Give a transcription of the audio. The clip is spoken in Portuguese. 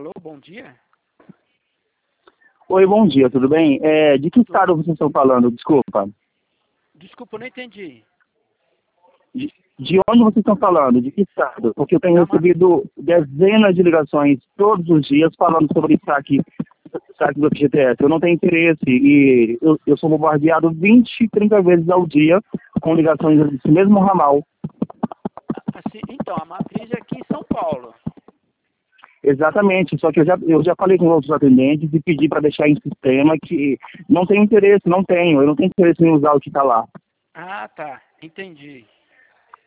Alô, bom dia. Oi, bom dia, tudo bem? De que estado vocês estão falando? Desculpa. Desculpa, eu não entendi. De onde vocês estão falando? De que estado? Porque eu tenho Da recebido dezenas de ligações todos os dias falando sobre saque do FGTS. Eu não tenho interesse e eu sou bombardeado 20, 30 vezes ao dia com ligações desse mesmo ramal. assim, então, a matriz é aqui em São Paulo. Exatamente, só que eu já falei com outros atendentes e pedi para deixar em sistema que não tenho interesse, eu não tenho interesse em usar o que está lá. Ah, tá, entendi.